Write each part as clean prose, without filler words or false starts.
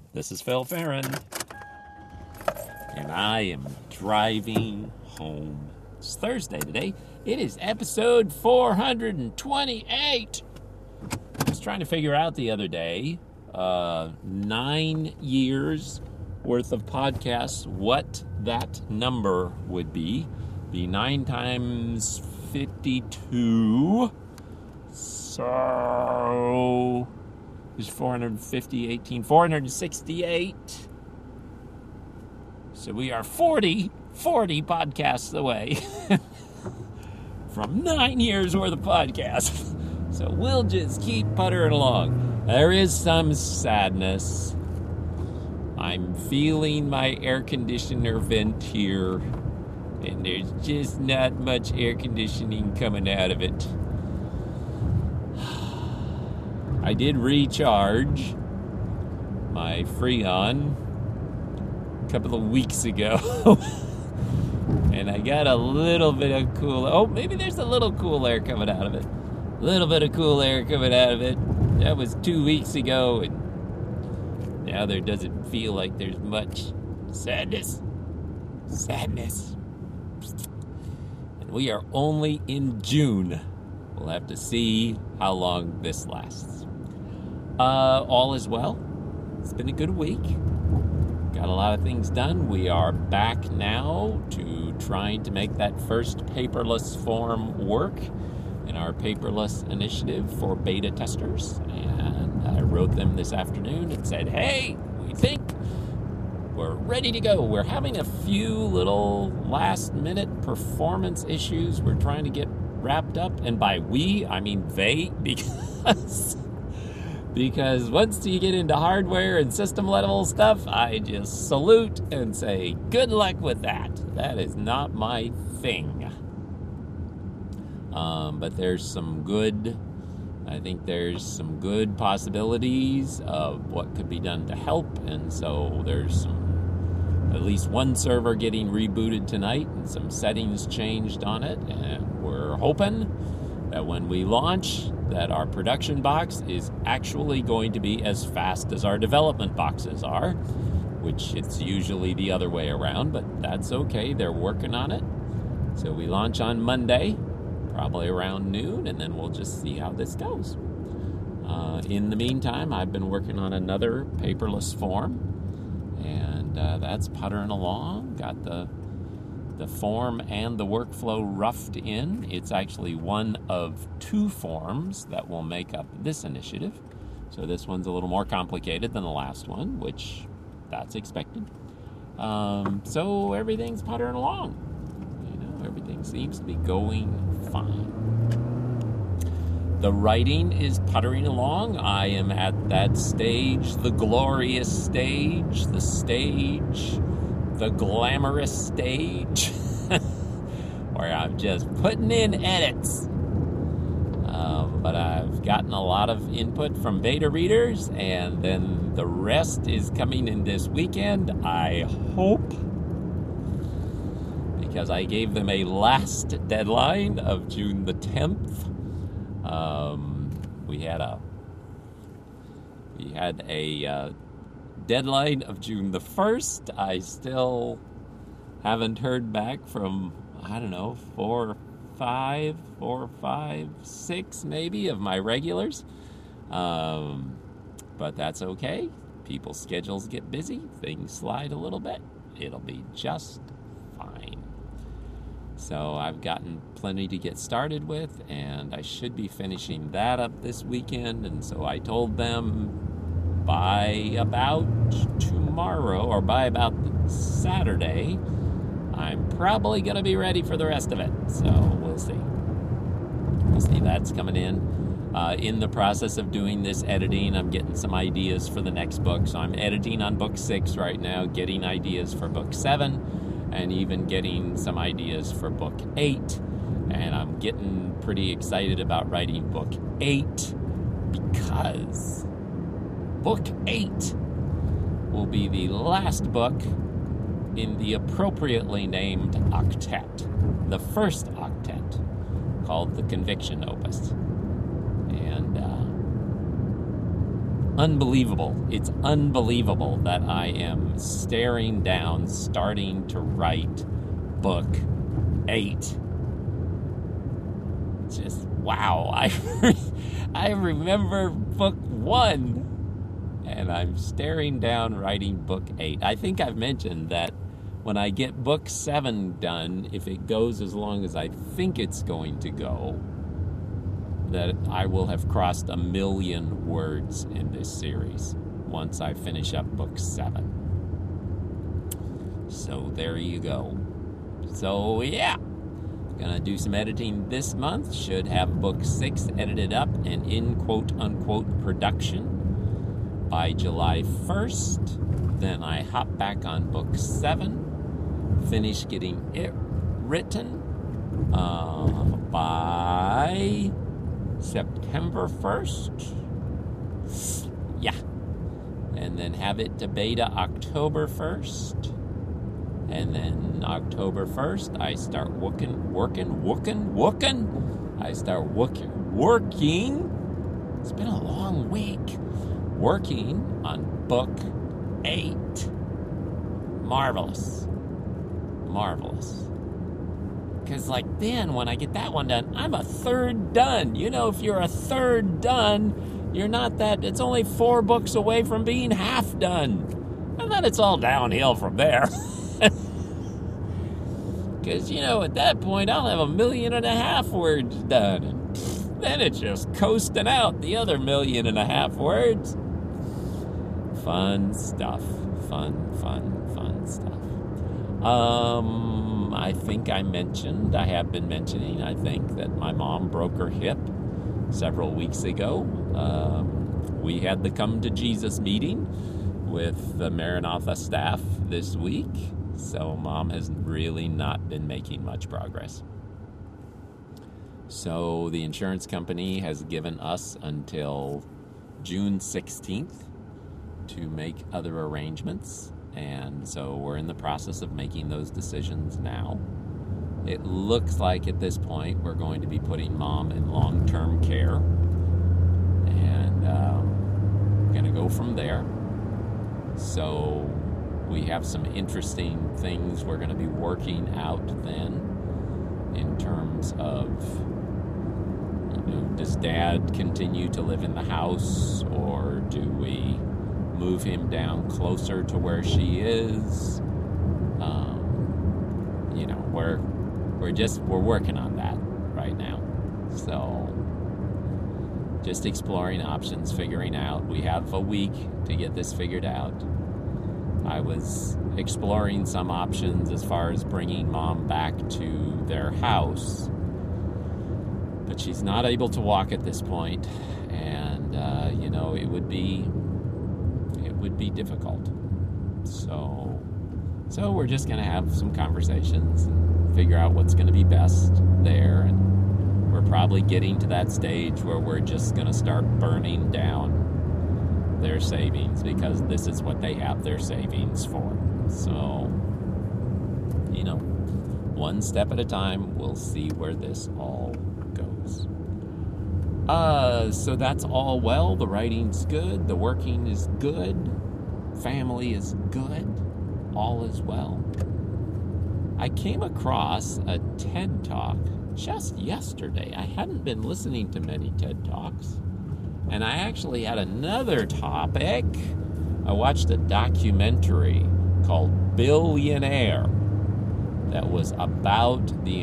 This is Phil Farron, and I am driving home. It's Thursday today. It is episode 428. I was trying to figure out the other day, 9 years worth of podcasts, what that number would be. Be 9 times 52. So there's 468. So we are 40 podcasts away from 9 years worth of podcasts. So we'll just keep puttering along. There is some sadness. I'm feeling my air conditioner vent here, and there's just not much air conditioning coming out of it. I did recharge my Freon a couple of weeks ago, and I got a little bit of cool. Oh, maybe there's a little cool air coming out of it. A little bit of cool air coming out of it. That was 2 weeks ago, and now there doesn't feel like there's much sadness. And we are only in June. We'll have to see how long this lasts. All is well. It's been a good week. Got a lot of things done. We are back now to trying to make that first paperless form work in our paperless initiative for beta testers. And I wrote them this afternoon and said, hey, we think we're ready to go. We're having a few little last-minute performance issues we're trying to get wrapped up. And by we, I mean they, because once you get into hardware and system level stuff, I just salute and say, good luck with that. That is not my thing. But there's some good possibilities of what could be done to help. And so there's at least one server getting rebooted tonight and some settings changed on it. And we're hoping that when we launch, that our production box is actually going to be as fast as our development boxes are, which it's usually the other way around, but that's okay. They're working on it. So we launch on Monday, probably around noon, and then we'll just see how this goes. In the meantime, I've been working on another paperless form, and that's puttering along. Got the form and the workflow roughed in. It's actually one of 2 forms that will make up this initiative. So this one's a little more complicated than the last one, which that's expected. So everything's puttering along. Everything seems to be going fine. The writing is puttering along. I am at that stage, the glorious stage, the glamorous stage, where I'm just putting in edits. But I've gotten a lot of input from beta readers, and then the rest is coming in this weekend, I hope, because I gave them a last deadline of June the 10th. We had a deadline of June the 1st. I still haven't heard back from, 4 or 5, 6 maybe of my regulars. But that's okay. People's schedules get busy. Things slide a little bit. It'll be just fine. So I've gotten plenty to get started with, and I should be finishing that up this weekend. And so I told them by about tomorrow, or by about Saturday, I'm probably going to be ready for the rest of it. So we'll see. That's coming in the process of doing this editing. I'm getting some ideas for the next book. So I'm editing on book 6 right now, getting ideas for book 7. And even getting some ideas for book 8. And I'm getting pretty excited about writing book 8, because book 8 will be the last book in the appropriately named octet, the first octet, called the Conviction Opus. And unbelievable. It's unbelievable that I am starting to write book 8. Just wow. I remember book 1, and I'm staring down writing book 8. I think I've mentioned that when I get book 7 done, if it goes as long as I think it's going to go, that I will have crossed 1 million words in this series once I finish up book 7. So there you go. So yeah, gonna do some editing this month. Should have book 6 edited up and in quote-unquote production by July 1st. Then I hop back on book 7, finish getting it written by September 1st. Yeah. And then have it to beta October 1st. And then October 1st, I start working. I start working. It's been a long week. Working on book 8. Marvelous. Because then when I get that one done, I'm a third done. You know, if you're a third done, you're not that, it's only 4 books away from being half done. And then it's all downhill from there. Because, at that point, I'll have 1.5 million words done. And then it's just coasting out the other 1.5 million words. Fun stuff. Fun stuff. I think I have been mentioning, I think, that my mom broke her hip several weeks ago. We had the Come to Jesus meeting with the Maranatha staff this week, so Mom has really not been making much progress. So the insurance company has given us until June 16th to make other arrangements. And so we're in the process of making those decisions now. It looks like at this point we're going to be putting Mom in long-term care. And we're going to go from there. So we have some interesting things we're going to be working out then in terms of, does Dad continue to live in the house, or do we move him down closer to where she is? We're working on that right now. So just exploring options, figuring out. We have a week to get this figured out. I was exploring some options as far as bringing Mom back to their house, but she's not able to walk at this point, and it would be difficult. So we're just going to have some conversations and figure out what's going to be best there. And we're probably getting to that stage where we're just going to start burning down their savings, because this is what they have their savings for. So, one step at a time, we'll see where this all goes. So that's all well. The writing's good. The working is good. Family is good. All is well. I came across a TED Talk just yesterday. I hadn't been listening to many TED Talks. And I actually had another topic. I watched a documentary called Billionaire that was about the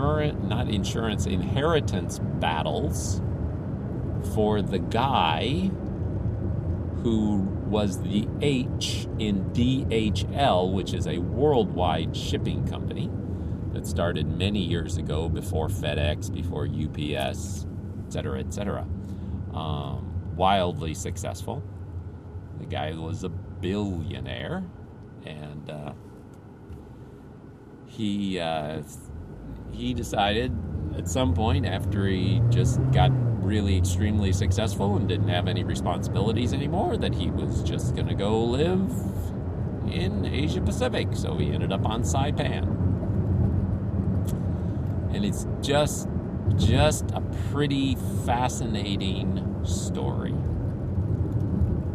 inheritance battles for the guy who was the H in DHL, which is a worldwide shipping company that started many years ago, before FedEx, before UPS, etc., etc. Wildly successful. The guy was a billionaire, and he decided at some point, after he just got really extremely successful and didn't have any responsibilities anymore, that he was just going to go live in Asia Pacific. So he ended up on Saipan. And it's just a pretty fascinating story.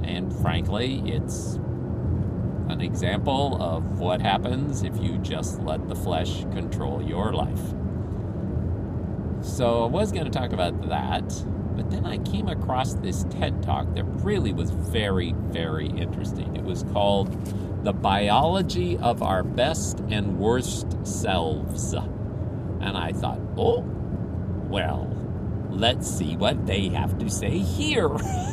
And frankly, it's an example of what happens if you just let the flesh control your life. So I was going to talk about that, but then I came across this TED Talk that really was very, very interesting. It was called The Biology of Our Best and Worst Selves. And I thought, oh, well, let's see what they have to say here.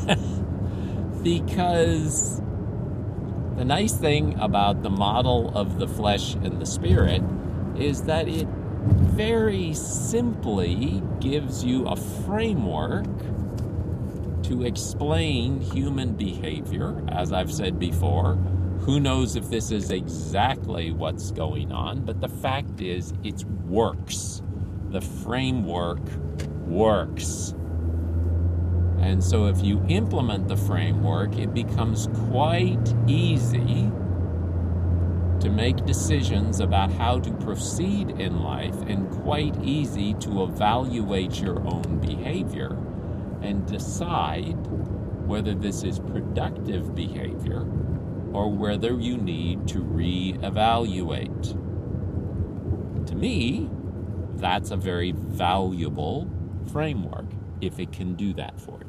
Because the nice thing about the model of the flesh and the spirit is that it very simply gives you a framework to explain human behavior. As I've said before, who knows if this is exactly what's going on, but the fact is it works. The framework works. And so if you implement the framework, it becomes quite easy to make decisions about how to proceed in life, and quite easy to evaluate your own behavior and decide whether this is productive behavior or whether you need to reevaluate. To me, that's a very valuable framework if it can do that for you.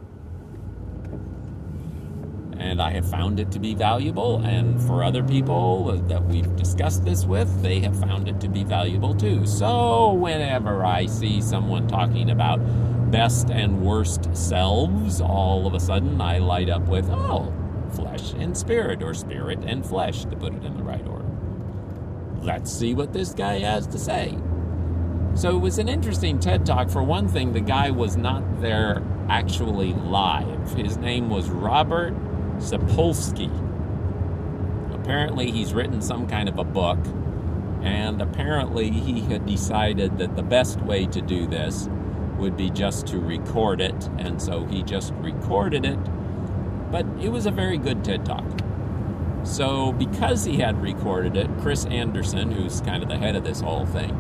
And I have found it to be valuable, and for other people that we've discussed this with, they have found it to be valuable too. So whenever I see someone talking about best and worst selves, all of a sudden I light up with, oh, flesh and spirit, or spirit and flesh, to put it in the right order. Let's see what this guy has to say. So it was an interesting TED Talk. For one thing, the guy was not there actually live. His name was Robert Sapolsky. Apparently he's written some kind of a book, and apparently he had decided that the best way to do this would be just to record it, and so he just recorded it. But it was a very good TED Talk. So because he had recorded it, Chris Anderson, who's kind of the head of this whole thing,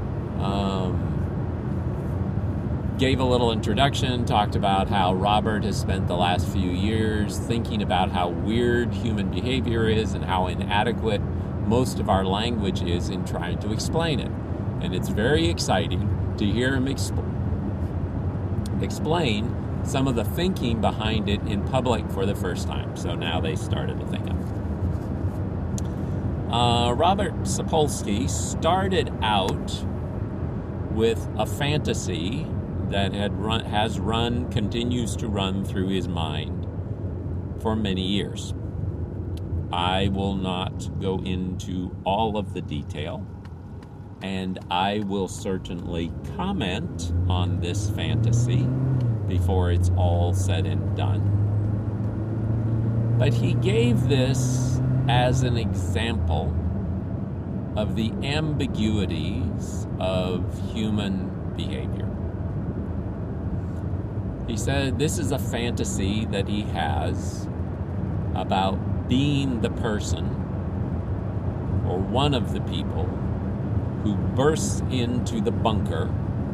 gave a little introduction, talked about how Robert has spent the last few years thinking about how weird human behavior is and how inadequate most of our language is in trying to explain it. And it's very exciting to hear him explain some of the thinking behind it in public for the first time. So now they started the thing up. Robert Sapolsky started out with a fantasy that continues to run through his mind for many years. I will not go into all of the detail, and I will certainly comment on this fantasy before it's all said and done. But he gave this as an example of the ambiguities of human behavior. He said this is a fantasy that he has about being the person, or one of the people, who bursts into the bunker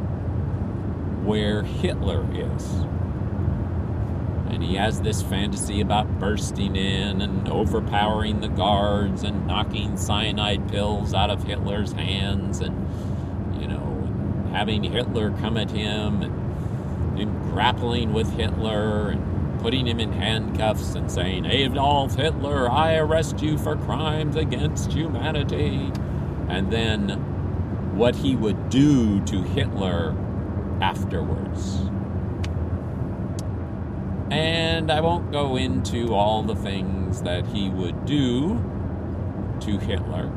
where Hitler is. And he has this fantasy about bursting in and overpowering the guards and knocking cyanide pills out of Hitler's hands, and, having Hitler come at him and grappling with Hitler and putting him in handcuffs and saying, Adolf Hitler, I arrest you for crimes against humanity. And then what he would do to Hitler afterwards. And I won't go into all the things that he would do to Hitler.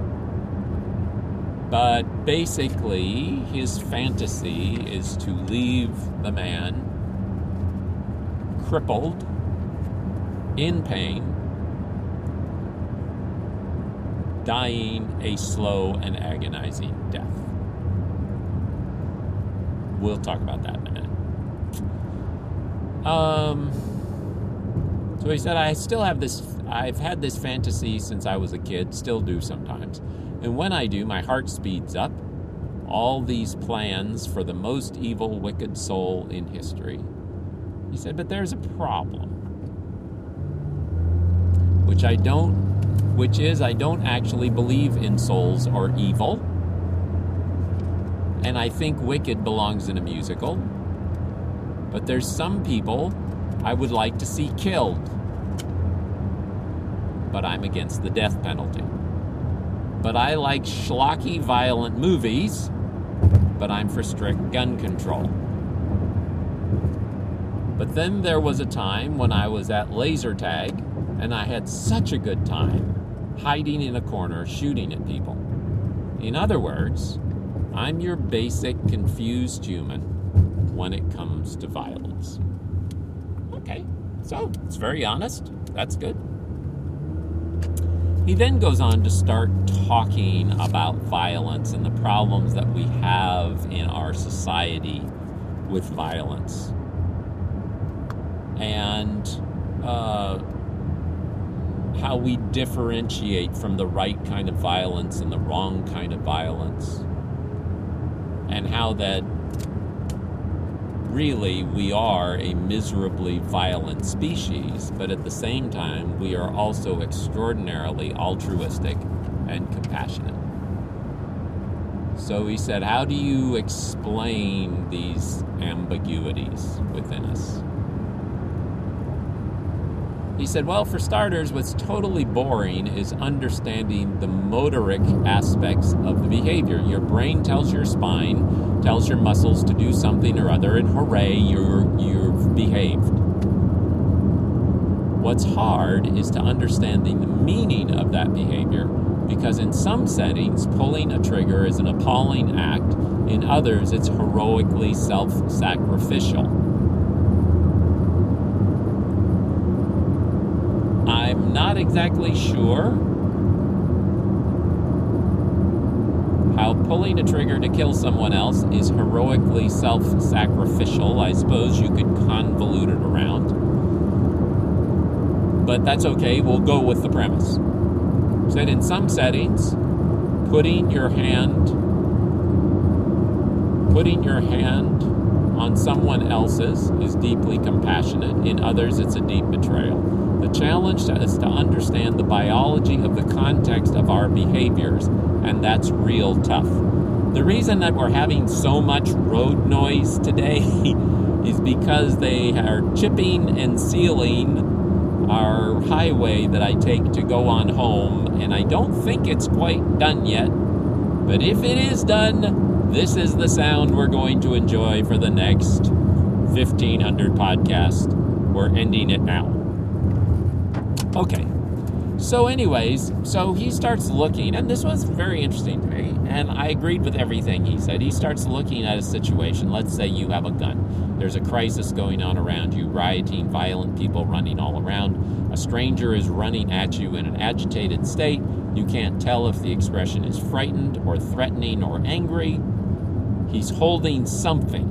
But basically, his fantasy is to leave the man crippled, in pain, dying a slow and agonizing death. We'll talk about that in a minute. So he said, I've had this fantasy since I was a kid, still do sometimes. And when I do, my heart speeds up. All these plans for the most evil, wicked soul in history. He said, but there's a problem. which is I don't actually believe in souls or evil. And I think Wicked belongs in a musical. But there's some people I would like to see killed. But I'm against the death penalty. But I like schlocky, violent movies, but I'm for strict gun control. But then there was a time when I was at laser tag, and I had such a good time hiding in a corner, shooting at people. In other words, I'm your basic confused human when it comes to violence. Okay, so it's very honest. That's good. He then goes on to start talking about violence and the problems that we have in our society with violence. And how we differentiate from the right kind of violence and the wrong kind of violence. And how that really we are a miserably violent species, but at the same time we are also extraordinarily altruistic and compassionate. So he said, how do you explain these ambiguities within us? He said, well, for starters, what's totally boring is understanding the motoric aspects of the behavior. Your brain tells your spine, tells your muscles to do something or other, and hooray, you've behaved. What's hard is to understanding the meaning of that behavior, because in some settings, pulling a trigger is an appalling act. In others, it's heroically self-sacrificial. I'm not exactly sure how pulling a trigger to kill someone else is heroically self-sacrificial. I suppose you could convolute it around. But that's okay, we'll go with the premise. Said in some settings, putting your hand on someone else's is deeply compassionate. In others, it's a deep betrayal. The challenge is to understand the biology of the context of our behaviors, and that's real tough. The reason that we're having so much road noise today is because they are chipping and sealing our highway that I take to go on home, and I don't think it's quite done yet. But if it is done, this is the sound we're going to enjoy for the next 1,500 podcasts. We're ending it now. Okay, so anyways, so he starts looking, and this was very interesting to me, and I agreed with everything he said. He starts looking at a situation. Let's say you have a gun. There's a crisis going on around you, rioting, violent people running all around. A stranger is running at you in an agitated state. You can't tell if the expression is frightened or threatening or angry. He's holding something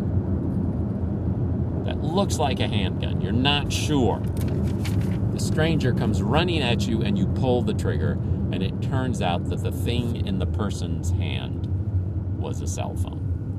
that looks like a handgun. You're not sure. The stranger comes running at you and you pull the trigger, and it turns out that the thing in the person's hand was a cell phone.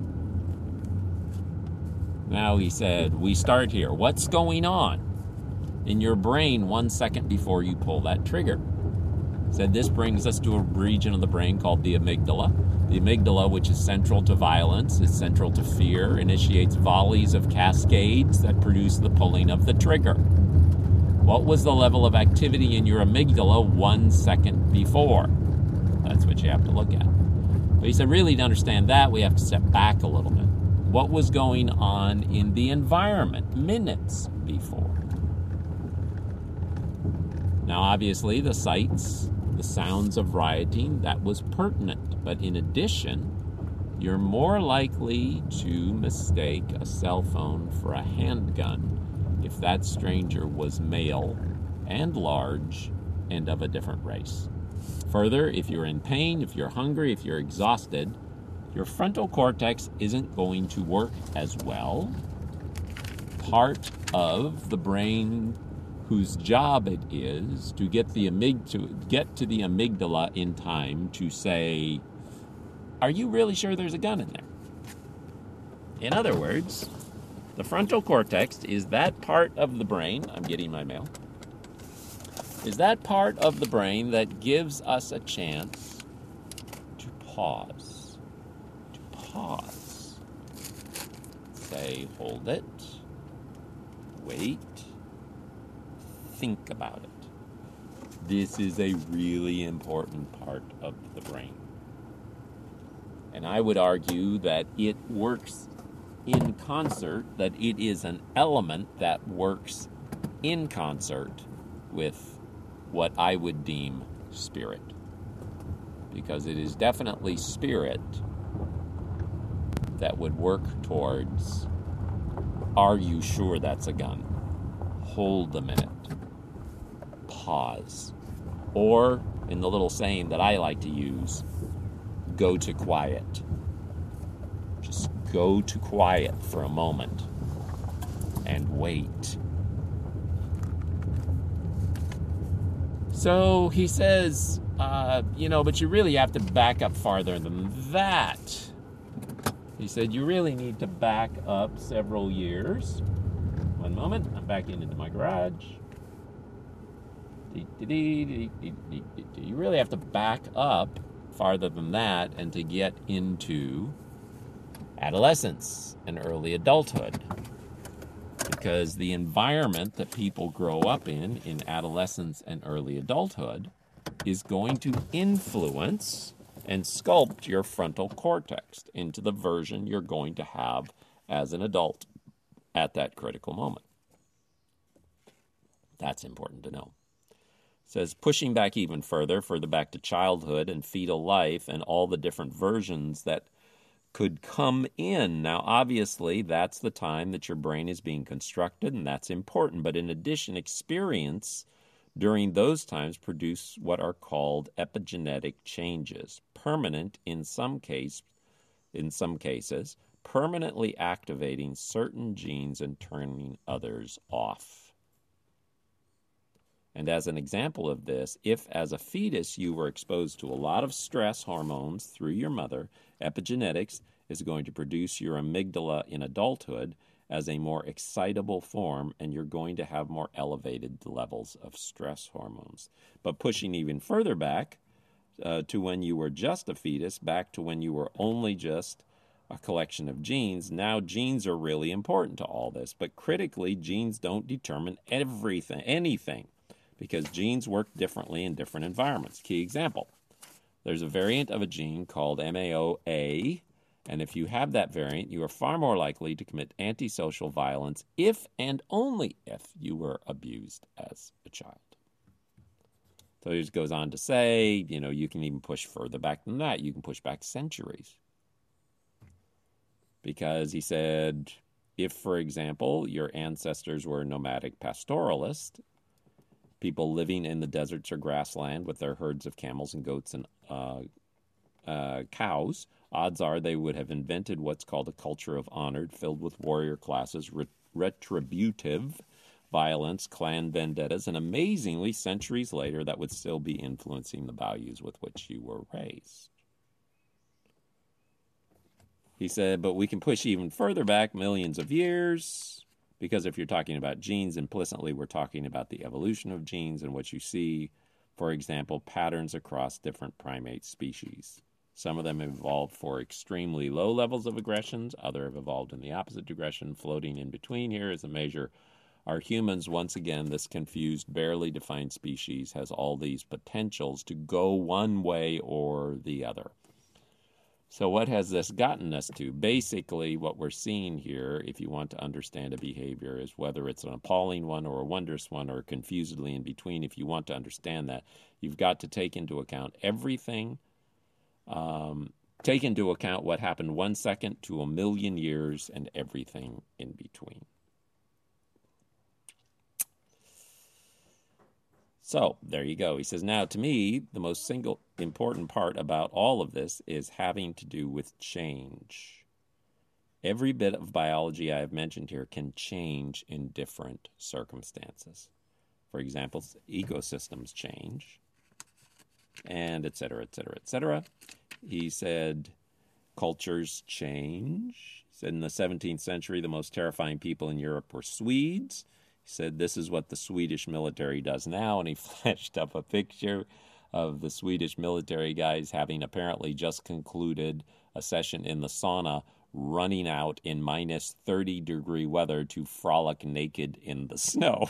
Now he said, we start here. What's going on in your brain 1 second before you pull that trigger? Said this brings us to a region of the brain called the amygdala. The amygdala, which is central to violence, is central to fear, initiates volleys of cascades that produce the pulling of the trigger. What was the level of activity in your amygdala 1 second before? That's what you have to look at. But he said, really, to understand that, we have to step back a little bit. What was going on in the environment minutes before? Now, obviously, the sights, the sounds of rioting, that was pertinent. But in addition, you're more likely to mistake a cell phone for a handgun if that stranger was male and large and of a different race. Further, if you're in pain, if you're hungry, if you're exhausted, your frontal cortex isn't going to work as well. Part of the brain whose job it is to get to the amygdala in time to say, are you really sure there's a gun in there? In other words, the frontal cortex is that part of the brain, I'm getting my mail, is that part of the brain that gives us a chance to pause. To pause. Say, hold it. Wait. Think about it. This is a really important part of the brain. And I would argue that it works in concert, that it is an element that works in concert with what I would deem spirit. Because it is definitely spirit that would work towards, are you sure that's a gun? Hold a minute. Pause. Or, in the little saying that I like to use, go to quiet. Just go to quiet for a moment and wait. So he says, but you really have to back up farther than that. He said, you really need to back up several years. One moment, I'm backing into my garage. You really have to back up farther than that and to get into adolescence and early adulthood. Because the environment that people grow up in adolescence and early adulthood is going to influence and sculpt your frontal cortex into the version you're going to have as an adult at that critical moment. That's important to know. It says, pushing back even further back to childhood and fetal life and all the different versions that could come in. Now, obviously, that's the time that your brain is being constructed, and that's important. But in addition, experience during those times produce what are called epigenetic changes, permanent in some cases, permanently activating certain genes and turning others off. And as an example of this, if as a fetus you were exposed to a lot of stress hormones through your mother, epigenetics is going to produce your amygdala in adulthood as a more excitable form, and you're going to have more elevated levels of stress hormones. But pushing even further back to when you were just a fetus, back to when you were only just a collection of genes, now genes are really important to all this. But critically, genes don't determine anything, because genes work differently in different environments. Key example, there's a variant of a gene called MAOA, and if you have that variant, you are far more likely to commit antisocial violence if and only if you were abused as a child. So he goes on to say, you can even push further back than that. You can push back centuries. Because he said, if, for example, your ancestors were nomadic pastoralists, people living in the deserts or grassland with their herds of camels and goats and cows, odds are they would have invented what's called a culture of honor, filled with warrior classes, retributive violence, clan vendettas, and amazingly, centuries later, that would still be influencing the values with which you were raised. He said, but we can push even further back, millions of years, because if you're talking about genes, implicitly we're talking about the evolution of genes and what you see, for example, patterns across different primate species. Some of them have evolved for extremely low levels of aggressions. Others have evolved in the opposite direction. Floating in between here is a measure. Are humans, once again, this confused, barely defined species, has all these potentials to go one way or the other. So what has this gotten us to? Basically, what we're seeing here, if you want to understand a behavior, is whether it's an appalling one or a wondrous one or confusedly in between. If you want to understand that, you've got to take into account everything. Take into account what happened 1 second to 1 million years and everything in between. So, there you go. He says, now, to me, the most single important part about all of this is having to do with change. Every bit of biology I have mentioned here can change in different circumstances. For example, ecosystems change, and et cetera, et cetera, et cetera. He said, cultures change. He said, in the 17th century, the most terrifying people in Europe were Swedes. He said, this is what the Swedish military does now, and he flashed up a picture of the Swedish military guys having apparently just concluded a session in the sauna, running out in minus 30-degree weather to frolic naked in the snow.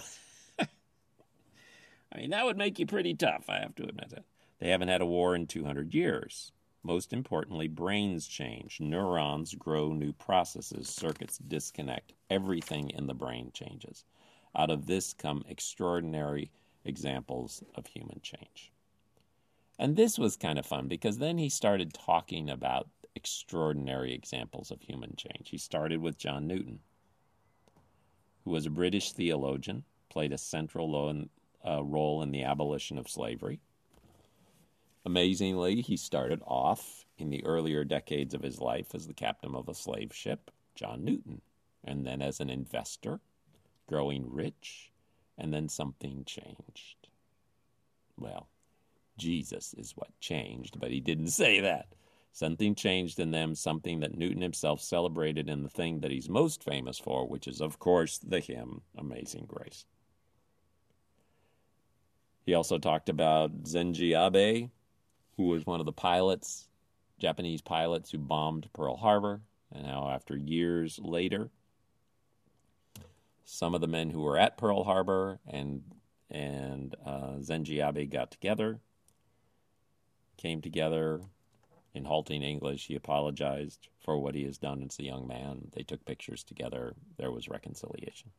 I mean, that would make you pretty tough, I have to admit that. They haven't had a war in 200 years. Most importantly, brains change. Neurons grow new processes. Circuits disconnect. Everything in the brain changes. Out of this come extraordinary examples of human change. And this was kind of fun because then he started talking about extraordinary examples of human change. He started with John Newton, who was a British theologian, played a central role in the abolition of slavery. Amazingly, he started off in the earlier decades of his life as the captain of a slave ship, John Newton, and then as an investor, growing rich, and then something changed. Well, Jesus is what changed, but he didn't say that. Something changed in them, something that Newton himself celebrated in the thing that he's most famous for, which is, of course, the hymn, Amazing Grace. He also talked about Zenji Abe, who was one of the pilots, Japanese pilots who bombed Pearl Harbor, and how after years later, some of the men who were at Pearl Harbor and Zenji Abe got together, came together in halting English. He apologized for what he has done as a young man. They took pictures together. There was reconciliation.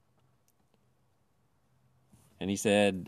And he said,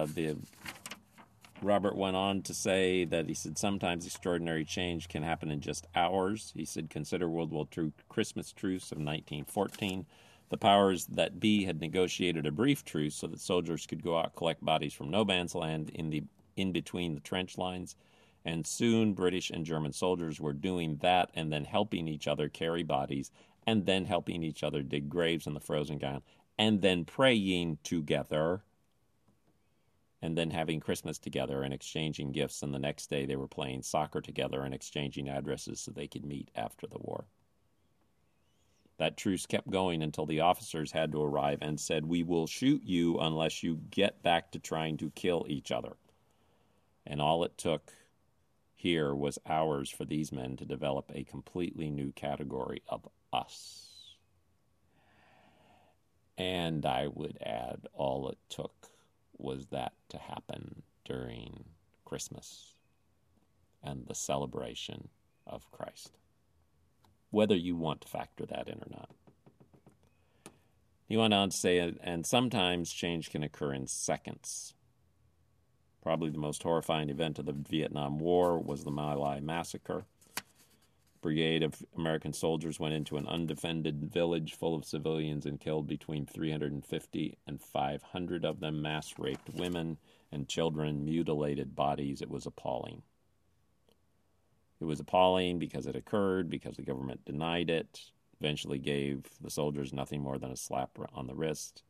Robert went on to say that he said, sometimes extraordinary change can happen in just hours. He said, consider World War II Christmas truce of 1914. The powers that be had negotiated a brief truce so that soldiers could go out, collect bodies from no man's land in between the trench lines. And soon British and German soldiers were doing that and then helping each other carry bodies and then helping each other dig graves in the frozen ground and then praying together and then having Christmas together and exchanging gifts. And the next day they were playing soccer together and exchanging addresses so they could meet after the war. That truce kept going until the officers had to arrive and said, we will shoot you unless you get back to trying to kill each other. And all it took here was hours for these men to develop a completely new category of us. And I would add, all it took was that to happen during Christmas and the celebration of Christ, whether you want to factor that in or not. He went on to say, and sometimes change can occur in seconds. Probably the most horrifying event of the Vietnam War was the My Lai massacre. A brigade of American soldiers went into an undefended village full of civilians and killed between 350 and 500 of them, mass-raped women and children, mutilated bodies. It was appalling. It was appalling because it occurred, because the government denied it, eventually gave the soldiers nothing more than a slap on the wrist.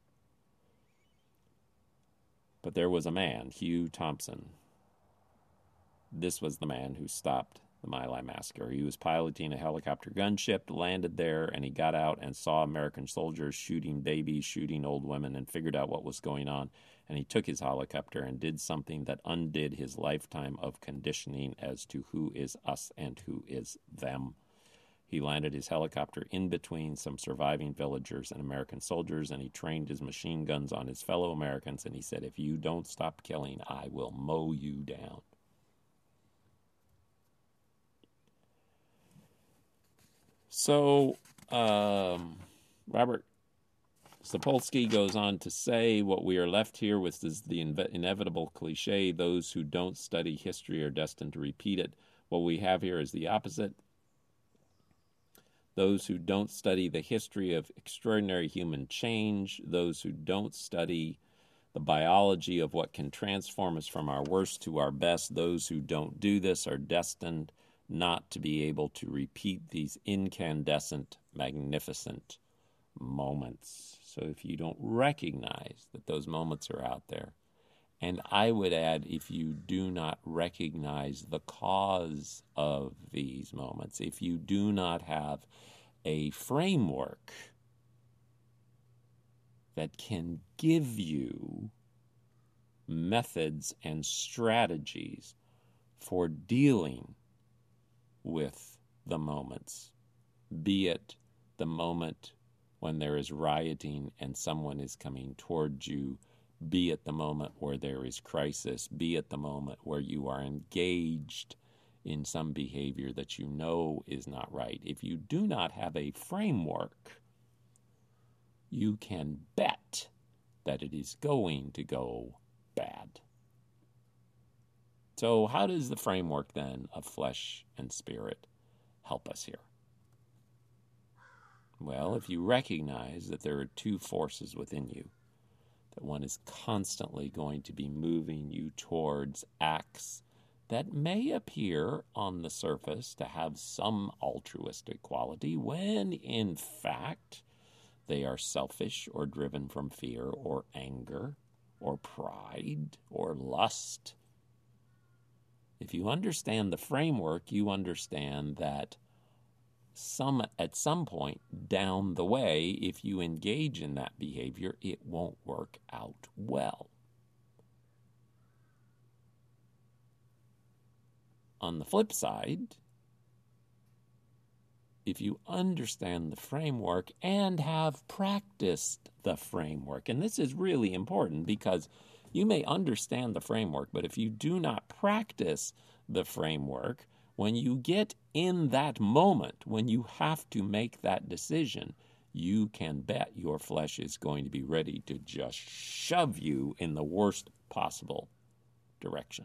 But there was a man, Hugh Thompson. This was the man who stopped the My Lai massacre. He was piloting a helicopter gunship, landed there, and he got out and saw American soldiers shooting babies, shooting old women, and figured out what was going on. And he took his helicopter and did something that undid his lifetime of conditioning as to who is us and who is them. He landed his helicopter in between some surviving villagers and American soldiers, and he trained his machine guns on his fellow Americans, and he said, if you don't stop killing, I will mow you down. So, Robert Sapolsky goes on to say, what we are left here with is the inevitable cliche, those who don't study history are destined to repeat it. What we have here is the opposite. Those who don't study the history of extraordinary human change, those who don't study the biology of what can transform us from our worst to our best, those who don't do this are destined not to be able to repeat these incandescent, magnificent moments. So if you don't recognize that those moments are out there, and I would add, if you do not recognize the cause of these moments, if you do not have a framework that can give you methods and strategies for dealing with the moments, be it the moment when there is rioting and someone is coming towards you, be it the moment where there is crisis, be it the moment where you are engaged in some behavior that you know is not right. If you do not have a framework, you can bet that it is going to go bad. So how does the framework then of flesh and spirit help us here? Well, if you recognize that there are two forces within you, that one is constantly going to be moving you towards acts that may appear on the surface to have some altruistic quality, when in fact they are selfish or driven from fear or anger or pride or lust. If you understand the framework, you understand that at some point down the way, if you engage in that behavior, it won't work out well. On the flip side, if you understand the framework and have practiced the framework, and this is really important because you may understand the framework, but if you do not practice the framework, when you get in that moment, when you have to make that decision, you can bet your flesh is going to be ready to just shove you in the worst possible direction.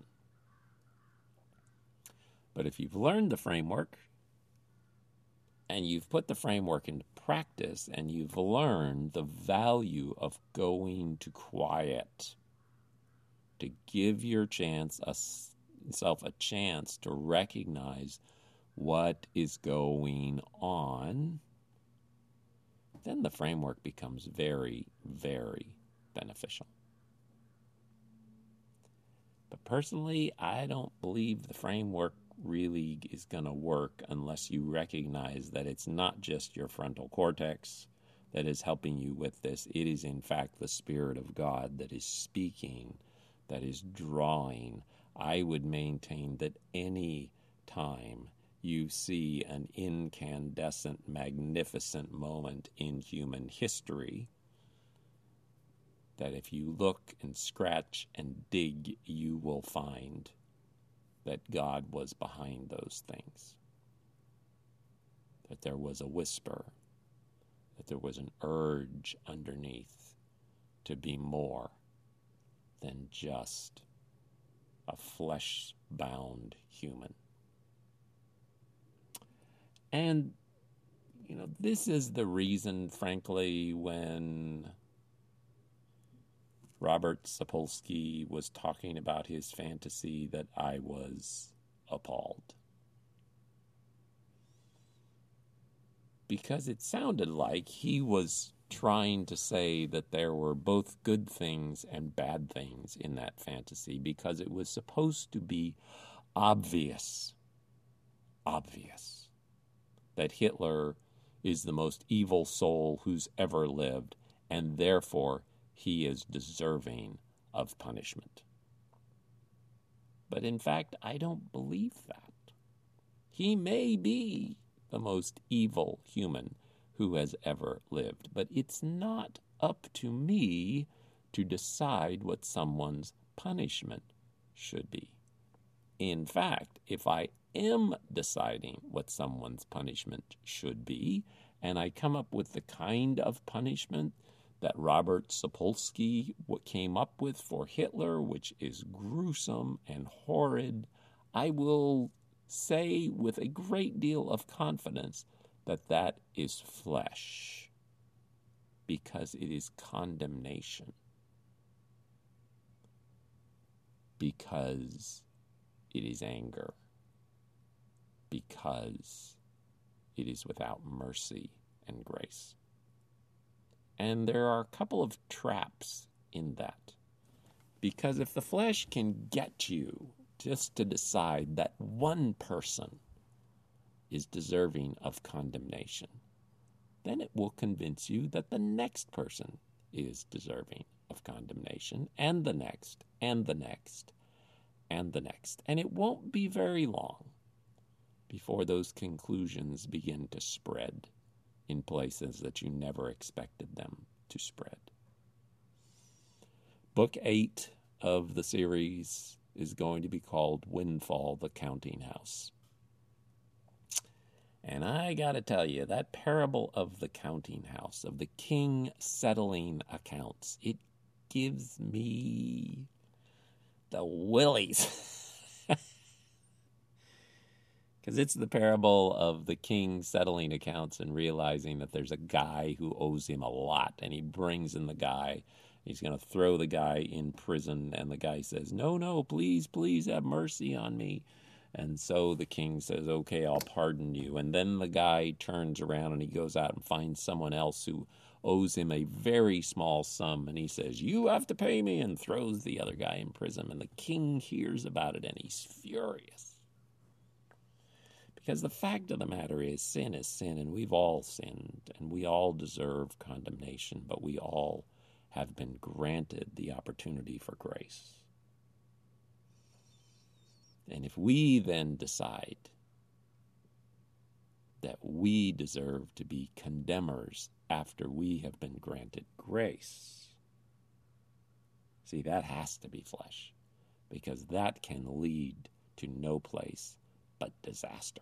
But if you've learned the framework, and you've put the framework into practice, and you've learned the value of going to quiet, to give yourself a chance to recognize what is going on, then the framework becomes very, very beneficial. But personally, I don't believe the framework really is going to work unless you recognize that it's not just your frontal cortex that is helping you with this. It is, in fact, the Spirit of God that is speaking, that is drawing. I would maintain that any time you see an incandescent, magnificent moment in human history, that if you look and scratch and dig, you will find that God was behind those things. That there was a whisper, that there was an urge underneath to be more than just a flesh-bound human. And, this is the reason, frankly, when Robert Sapolsky was talking about his fantasy, that I was appalled. Because it sounded like he was trying to say that there were both good things and bad things in that fantasy, because it was supposed to be obvious that Hitler is the most evil soul who's ever lived, and therefore he is deserving of punishment. But in fact, I don't believe that. He may be the most evil human who has ever lived, but it's not up to me to decide what someone's punishment should be. In fact, if I am deciding what someone's punishment should be, and I come up with the kind of punishment that Robert Sapolsky came up with for Hitler, which is gruesome and horrid, I will say with a great deal of confidence that that is flesh, because it is condemnation, because it is anger, because it is without mercy and grace. And there are a couple of traps in that. Because if the flesh can get you just to decide that one person is deserving of condemnation, then it will convince you that the next person is deserving of condemnation, and the next, and the next, and the next. And it won't be very long before those conclusions begin to spread in places that you never expected them to spread. Book 8 of the series is going to be called Windfall, the Counting House. And I got to tell you, that parable of the counting house, of the king settling accounts, it gives me the willies. Because it's the parable of the king settling accounts and realizing that there's a guy who owes him a lot, and he brings in the guy. He's going to throw the guy in prison, and the guy says, no, please have mercy on me. And so the king says, okay, I'll pardon you. And then the guy turns around and he goes out and finds someone else who owes him a very small sum, and he says, you have to pay me, and throws the other guy in prison. And the king hears about it, and he's furious. Because the fact of the matter is sin, and we've all sinned, and we all deserve condemnation, but we all have been granted the opportunity for grace. And if we then decide that we deserve to be condemners after we have been granted grace, see, that has to be flesh, because that can lead to no place but disaster.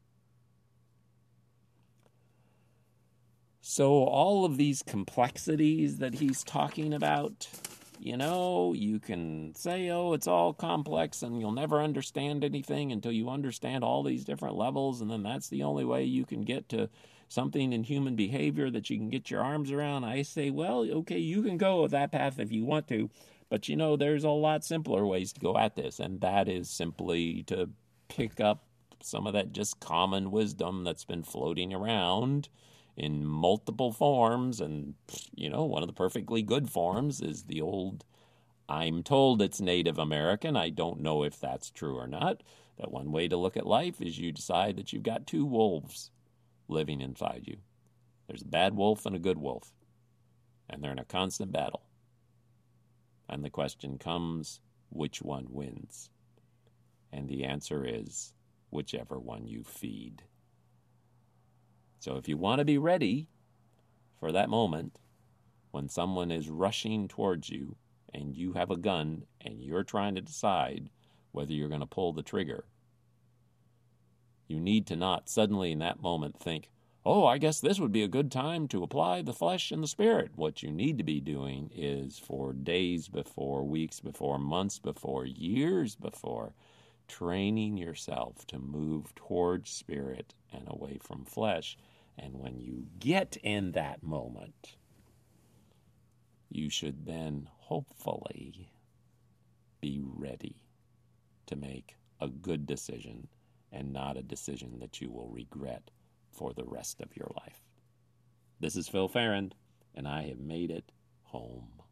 So all of these complexities that he's talking about, you can say, oh, it's all complex and you'll never understand anything until you understand all these different levels, and then that's the only way you can get to something in human behavior that you can get your arms around. I say, well, okay, you can go with that path if you want to, but there's a lot simpler ways to go at this, and that is simply to pick up some of that just common wisdom that's been floating around in multiple forms. And, one of the perfectly good forms is the old, I'm told it's Native American, I don't know if that's true or not, that one way to look at life is you decide that you've got two wolves living inside you. There's a bad wolf and a good wolf, and they're in a constant battle. And the question comes, which one wins? And the answer is, whichever one you feed. So if you want to be ready for that moment when someone is rushing towards you and you have a gun and you're trying to decide whether you're going to pull the trigger, you need to not suddenly in that moment think, oh, I guess this would be a good time to apply the flesh and the spirit. What you need to be doing is for days before, weeks before, months before, years before, training yourself to move towards spirit and away from flesh. And when you get in that moment, you should then hopefully be ready to make a good decision and not a decision that you will regret for the rest of your life. This is Phil Farrand, and I have made it home.